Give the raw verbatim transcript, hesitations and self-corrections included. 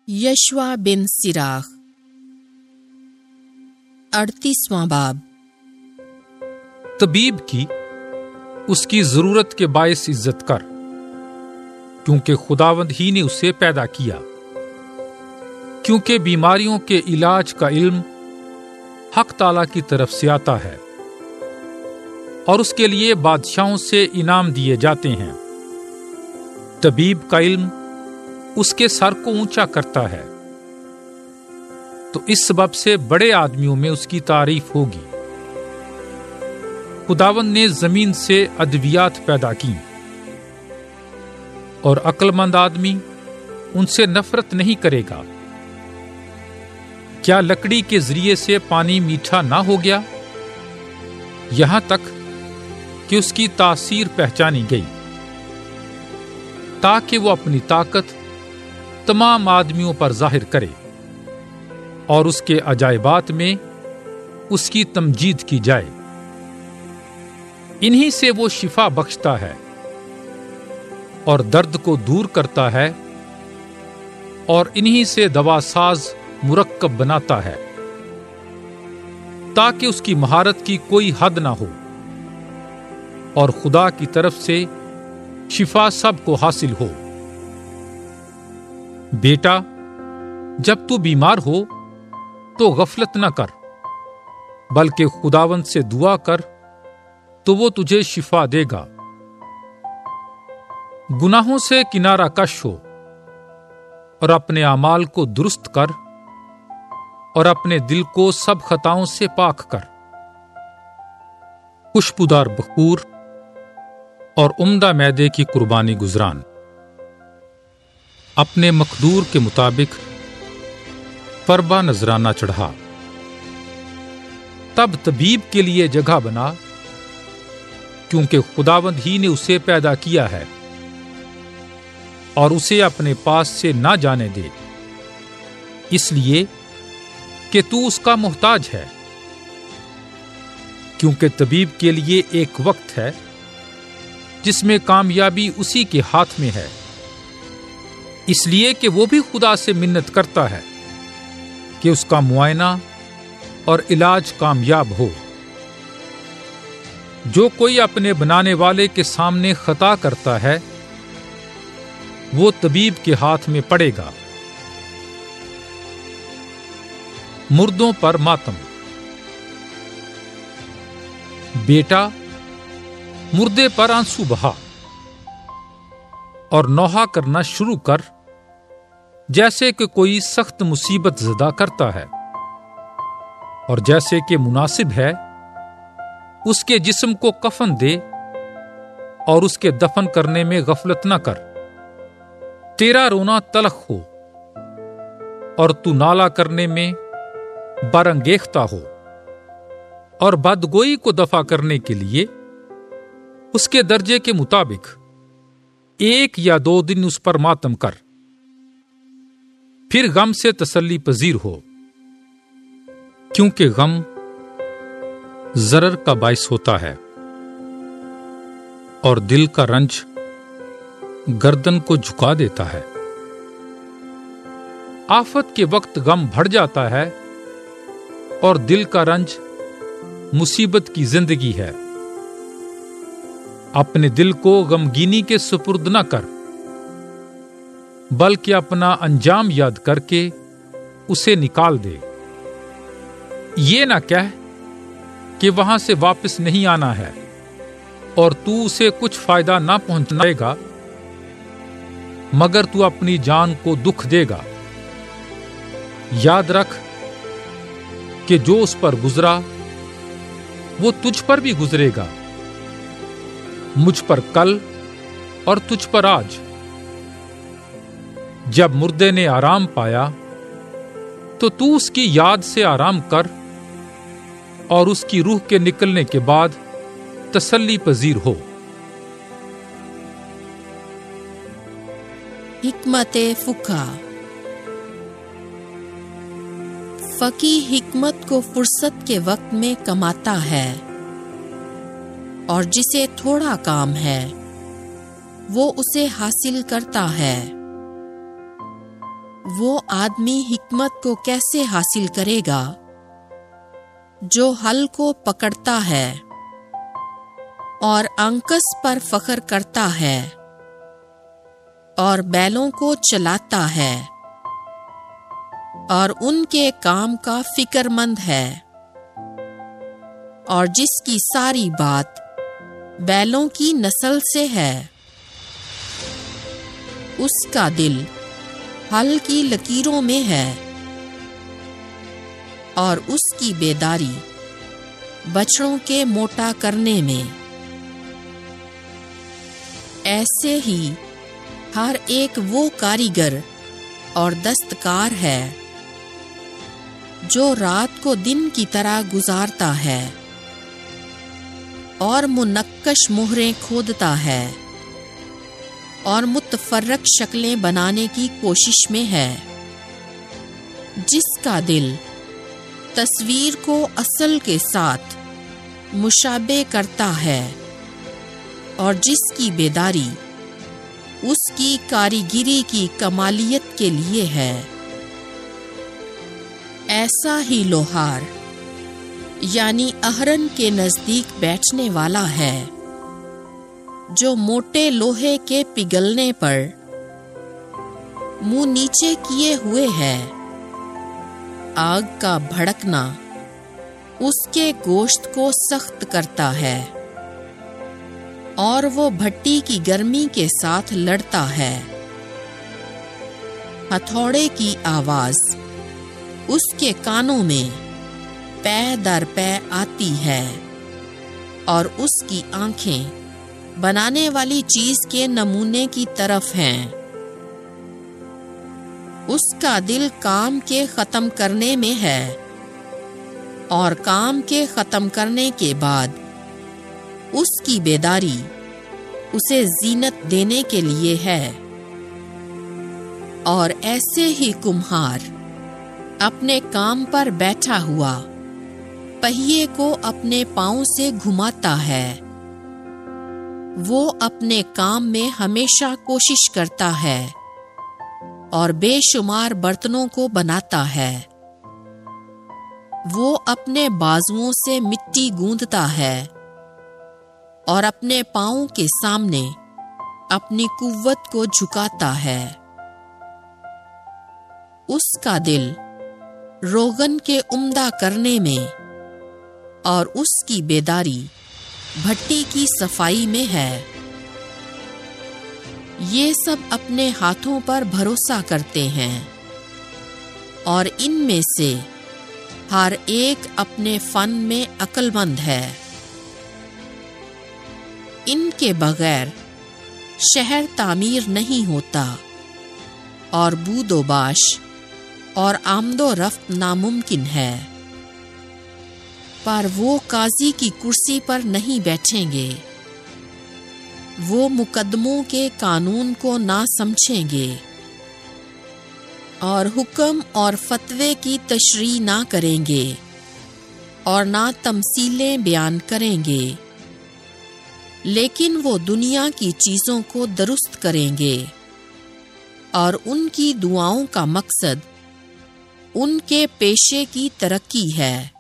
یشوع بن سراخ اڑتیسواں باب۔ طبیب کی اس کی ضرورت کے باعث عزت کر، کیونکہ خداوند ہی نے اسے پیدا کیا، کیونکہ بیماریوں کے علاج کا علم حق تعالیٰ کی طرف سے آتا ہے، اور اس کے لیے بادشاہوں سے انعام دیے جاتے ہیں۔ طبیب کا علم اس کے سر کو اونچا کرتا ہے، تو اس سبب سے بڑے آدمیوں میں اس کی تعریف ہوگی۔ خداوند نے زمین سے ادویات پیدا کی، اور عقل مند آدمی ان سے نفرت نہیں کرے گا۔ کیا لکڑی کے ذریعے سے پانی میٹھا نہ ہو گیا، یہاں تک کہ اس کی تاثیر پہچانی گئی، تاکہ وہ اپنی طاقت تمام آدمیوں پر ظاہر کرے، اور اس کے عجائبات میں اس کی تمجید کی جائے۔ انہی سے وہ شفا بخشتا ہے، اور درد کو دور کرتا ہے، اور انہی سے دوا ساز مرکب بناتا ہے، تاکہ اس کی مہارت کی کوئی حد نہ ہو، اور خدا کی طرف سے شفا سب کو حاصل ہو۔ بیٹا، جب تو بیمار ہو تو غفلت نہ کر، بلکہ خداوند سے دعا کر تو وہ تجھے شفا دے گا۔ گناہوں سے کنارہ کش ہو، اور اپنے اعمال کو درست کر، اور اپنے دل کو سب خطاؤں سے پاک کر۔ خوشبودار بخور اور عمدہ میدے کی قربانی گزران، اپنے مقدور کے مطابق فربہ نذرانہ چڑھا۔ تب طبیب کے لیے جگہ بنا، کیونکہ خداوند ہی نے اسے پیدا کیا ہے، اور اسے اپنے پاس سے نہ جانے دے، اس لیے کہ تو اس کا محتاج ہے، کیونکہ طبیب کے لیے ایک وقت ہے جس میں کامیابی اسی کے ہاتھ میں ہے، اس لیے کہ وہ بھی خدا سے منت کرتا ہے کہ اس کا معائنہ اور علاج کامیاب ہو۔ جو کوئی اپنے بنانے والے کے سامنے خطا کرتا ہے، وہ طبیب کے ہاتھ میں پڑے گا۔ مردوں پر ماتم۔ بیٹا، مردے پر آنسو بہا، اور نوحہ کرنا شروع کر، جیسے کہ کوئی سخت مصیبت زدہ کرتا ہے، اور جیسے کہ مناسب ہے اس کے جسم کو کفن دے، اور اس کے دفن کرنے میں غفلت نہ کر۔ تیرا رونا تلخ ہو، اور تو نالہ کرنے میں برانگیختہ ہو، اور بدگوئی کو دفع کرنے کے لیے اس کے درجے کے مطابق ایک یا دو دن اس پر ماتم کر، پھر غم سے تسلی پذیر ہو، کیونکہ غم ضرر کا باعث ہوتا ہے، اور دل کا رنج گردن کو جھکا دیتا ہے۔ آفت کے وقت غم بڑھ جاتا ہے، اور دل کا رنج مصیبت کی زندگی ہے۔ اپنے دل کو غمگینی کے سپرد نہ کر، بلکہ اپنا انجام یاد کر کے اسے نکال دے۔ یہ نہ کہہ کہ وہاں سے واپس نہیں آنا ہے، اور تو اسے کچھ فائدہ نہ پہنچائے گا، مگر تو اپنی جان کو دکھ دے گا۔ یاد رکھ کہ جو اس پر گزرا وہ تجھ پر بھی گزرے گا، مجھ پر کل اور تجھ پر آج۔ جب مردے نے آرام پایا تو تو اس کی یاد سے آرام کر، اور اس کی روح کے نکلنے کے بعد تسلی پذیر ہو۔ حکمت فقہ۔ فقیہ حکمت کو فرصت کے وقت میں کماتا ہے، اور جسے تھوڑا کام ہے وہ اسے حاصل کرتا ہے۔ وہ آدمی حکمت کو کیسے حاصل کرے گا جو ہل کو پکڑتا ہے اور انکس پر فخر کرتا ہے اور بیلوں کو چلاتا ہے اور ان کے کام کا فکر مند ہے، اور جس کی ساری بات بیلوں کی نسل سے ہے۔ اس کا دل ہل کی لکیروں میں ہے اور اس کی بیداری بچڑوں کے موٹا کرنے میں۔ ایسے ہی ہر ایک وہ کاریگر اور دستکار ہے جو رات کو دن کی طرح گزارتا ہے اور منقش مہریں کھودتا ہے اور متفرق شکلیں بنانے کی کوشش میں ہے، جس کا دل تصویر کو اصل کے ساتھ مشابہ کرتا ہے اور جس کی بیداری اس کی کاریگری کی کمالیت کے لیے ہے۔ ایسا ہی لوہار یعنی اہرن کے نزدیک بیٹھنے والا ہے جو موٹے لوہے کے پگھلنے پر منہ نیچے کیے ہوئے ہے۔ آگ کا بھڑکنا اس کے گوشت کو سخت کرتا ہے اور وہ بھٹی کی گرمی کے ساتھ لڑتا ہے۔ ہتھوڑے کی آواز اس کے کانوں میں پے در پے آتی ہے اور اس کی آنکھیں بنانے والی چیز کے نمونے کی طرف ہیں۔ اس کا دل کام کے ختم کرنے میں ہے اور کام کے ختم کرنے کے بعد اس کی بیداری اسے زینت دینے کے لیے ہے۔ اور ایسے ہی کمہار اپنے کام پر بیٹھا ہوا پہیے کو اپنے پاؤں سے گھماتا ہے۔ وہ اپنے کام میں ہمیشہ کوشش کرتا ہے اور بے شمار برتنوں کو بناتا ہے۔ وہ اپنے بازوؤں سے مٹی گوندتا ہے اور اپنے پاؤں کے سامنے اپنی قوت کو جھکاتا ہے۔ اس کا دل روغن کے عمدہ کرنے میں اور اس کی بیداری بھٹی کی صفائی میں ہے۔ یہ سب اپنے ہاتھوں پر بھروسہ کرتے ہیں اور ان میں سے ہر ایک اپنے فن میں عقل مند ہے۔ ان کے بغیر شہر تعمیر نہیں ہوتا اور بود و باش اور آمد و رفت ناممکن ہے۔ پر وہ قاضی کی کرسی پر نہیں بیٹھیں گے، وہ مقدموں کے قانون کو نہ سمجھیں گے اور حکم اور فتوے کی تشریح نہ کریں گے اور نہ تمثیلیں بیان کریں گے، لیکن وہ دنیا کی چیزوں کو درست کریں گے اور ان کی دعاؤں کا مقصد ان کے پیشے کی ترقی ہے۔